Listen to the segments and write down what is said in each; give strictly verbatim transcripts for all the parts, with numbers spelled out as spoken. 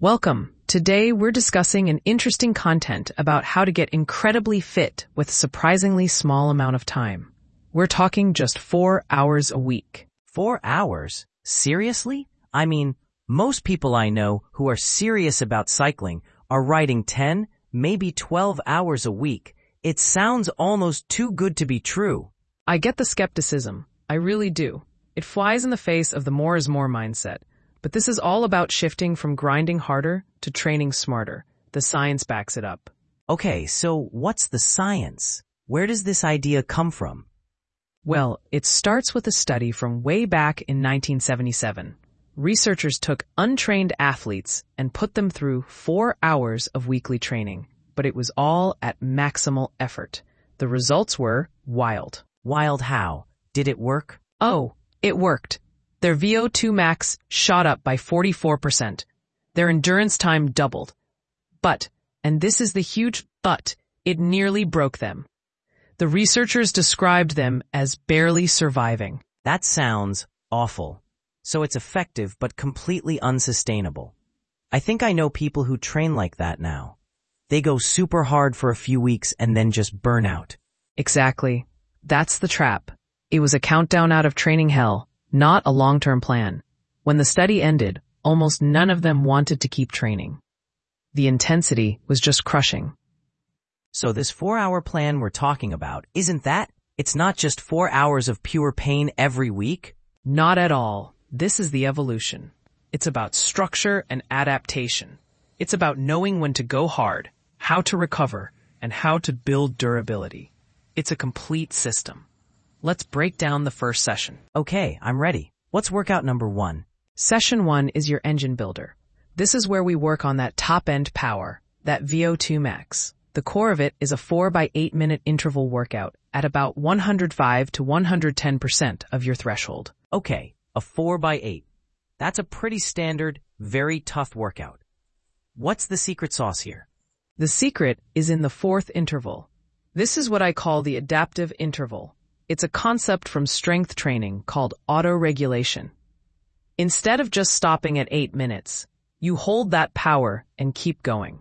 Welcome. Today we're discussing an interesting content about how to get incredibly fit with a surprisingly small amount of time. We're talking just four hours a week. Four hours? Seriously? I mean, most people I know who are serious about cycling are riding ten, maybe twelve hours a week. It sounds almost too good to be true. I get the skepticism. I really do. It flies in the face of the more is more mindset. But this is all about shifting from grinding harder to training smarter. The science backs it up. Okay, so what's the science? Where does this idea come from? Well, it starts with a study from way back in nineteen seventy-seven. Researchers took untrained athletes and put them through four hours of weekly training, but it was all at maximal effort. The results were wild. Wild how? Did it work? Oh, it worked. Their V O two max shot up by forty-four percent. Their endurance time doubled. But, and this is the huge but, it nearly broke them. The researchers described them as barely surviving. That sounds awful. So it's effective but completely unsustainable. I think I know people who train like that now. They go super hard for a few weeks and then just burn out. Exactly. That's the trap. It was a countdown out of training hell, not a long-term plan. When the study ended, almost none of them wanted to keep training. The intensity was just crushing. So this four-hour plan we're talking about, isn't that? It's not just four hours of pure pain every week? Not at all. This is the evolution. It's about structure and adaptation. It's about knowing when to go hard, how to recover, and how to build durability. It's a complete system. Let's break down the first session. Okay, I'm ready. What's workout number one? Session one is your engine builder. This is where we work on that top-end power, that V O two max. The core of it is a four by eight minute interval workout at about one hundred five to one hundred ten percent of your threshold. Okay, a four by eight. That's a pretty standard, very tough workout. What's the secret sauce here? The secret is in the fourth interval. This is what I call the adaptive interval. It's a concept from strength training called auto-regulation. Instead of just stopping at eight minutes, you hold that power and keep going.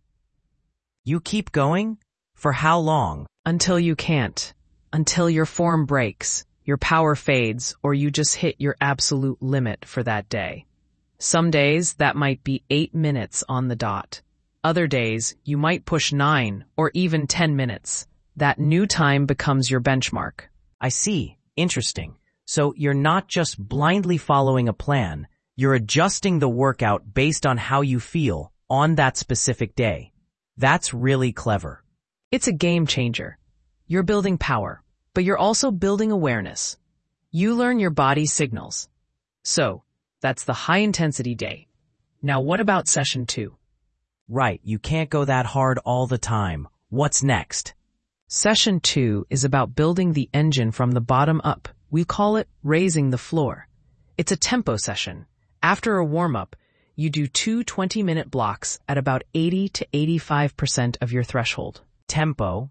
You keep going? For how long? Until you can't. Until your form breaks, your power fades, or you just hit your absolute limit for that day. Some days that might be eight minutes on the dot. Other days you might push nine or even ten minutes. That new time becomes your benchmark. I see. Interesting. So you're not just blindly following a plan, you're adjusting the workout based on how you feel on that specific day. That's really clever. It's a game changer. You're building power, but you're also building awareness. You learn your body's signals. So, that's the high-intensity day. Now what about session two? Right, you can't go that hard all the time. What's next? Session two is about building the engine from the bottom up. We call it raising the floor. It's a tempo session. After a warm-up, you do two twenty-minute blocks at about eighty to eighty-five percent of your threshold. Tempo?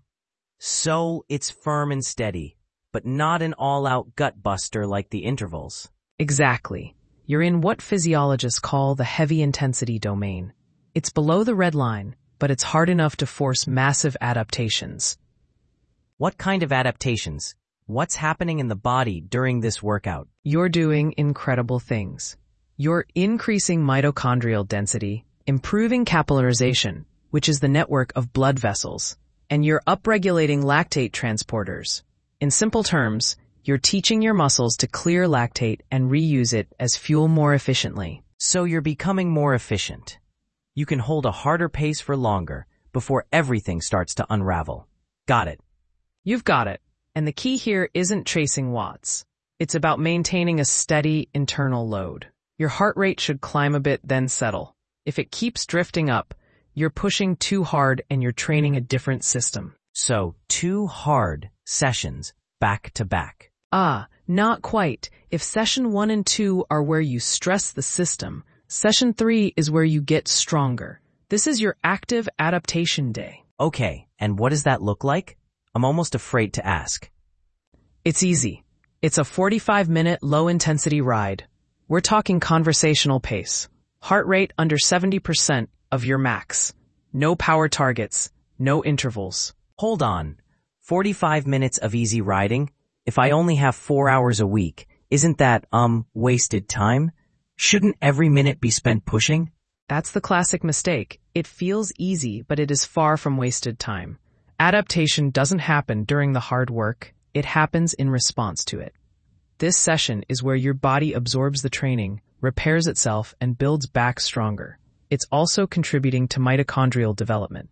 So it's firm and steady, but not an all-out gut buster like the intervals. Exactly. You're in what physiologists call the heavy intensity domain. It's below the red line, but it's hard enough to force massive adaptations. What kind of adaptations? What's happening in the body during this workout? You're doing incredible things. You're increasing mitochondrial density, improving capillarization, which is the network of blood vessels, and you're upregulating lactate transporters. In simple terms, you're teaching your muscles to clear lactate and reuse it as fuel more efficiently. So you're becoming more efficient. You can hold a harder pace for longer before everything starts to unravel. Got it. You've got it. And the key here isn't chasing watts. It's about maintaining a steady internal load. Your heart rate should climb a bit, then settle. If it keeps drifting up, you're pushing too hard and you're training a different system. So, two hard sessions back to back. Ah, not quite. If session one and two are where you stress the system, session three is where you get stronger. This is your active adaptation day. Okay, and what does that look like? I'm almost afraid to ask. It's easy. It's a forty-five minute low-intensity ride. We're talking conversational pace. Heart rate under seventy percent of your max. No power targets, no intervals. Hold on. forty-five minutes of easy riding? If I only have four hours a week, isn't that, um, wasted time? Shouldn't every minute be spent pushing? That's the classic mistake. It feels easy, but it is far from wasted time. Adaptation doesn't happen during the hard work. It happens in response to it. This session is where your body absorbs the training, repairs itself, and builds back stronger. It's also contributing to mitochondrial development.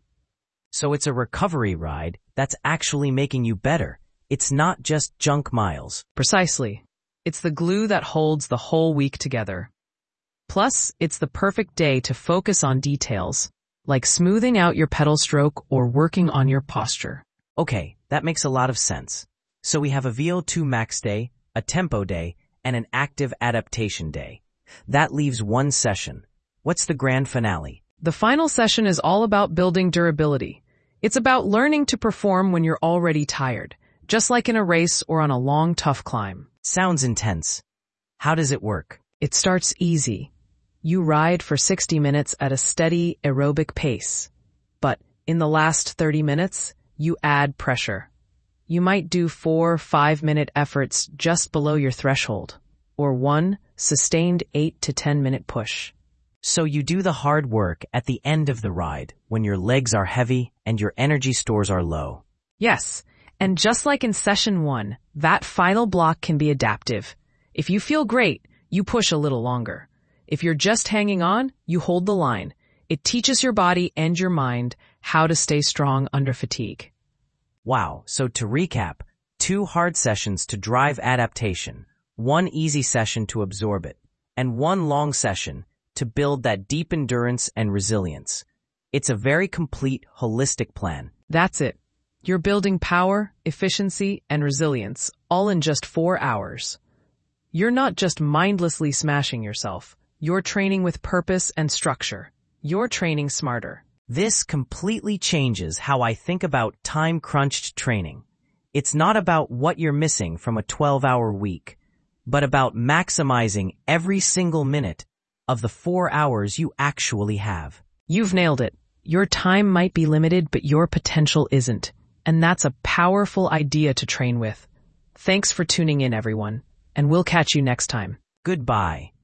So it's a recovery ride that's actually making you better. It's not just junk miles. Precisely. It's the glue that holds the whole week together. Plus, it's the perfect day to focus on details, like smoothing out your pedal stroke or working on your posture. Okay, that makes a lot of sense. So we have a V O two max day, a tempo day, and an active adaptation day. That leaves one session. What's the grand finale? The final session is all about building durability. It's about learning to perform when you're already tired, just like in a race or on a long, tough climb. Sounds intense. How does it work? It starts easy. You ride for sixty minutes at a steady aerobic pace. But in the last thirty minutes, you add pressure. You might do four five-minute efforts just below your threshold, or one sustained eight to ten minute push. So you do the hard work at the end of the ride, when your legs are heavy and your energy stores are low. Yes, and just like in session one, that final block can be adaptive. If you feel great, you push a little longer. If you're just hanging on, you hold the line. It teaches your body and your mind how to stay strong under fatigue. Wow, so to recap, two hard sessions to drive adaptation, one easy session to absorb it, and one long session to build that deep endurance and resilience. It's a very complete, holistic plan. That's it. You're building power, efficiency, and resilience, all in just four hours. You're not just mindlessly smashing yourself. You're training with purpose and structure. You're training smarter. This completely changes how I think about time-crunched training. It's not about what you're missing from a twelve-hour week, but about maximizing every single minute of the four hours you actually have. You've nailed it. Your time might be limited, but your potential isn't. And that's a powerful idea to train with. Thanks for tuning in, everyone, and we'll catch you next time. Goodbye.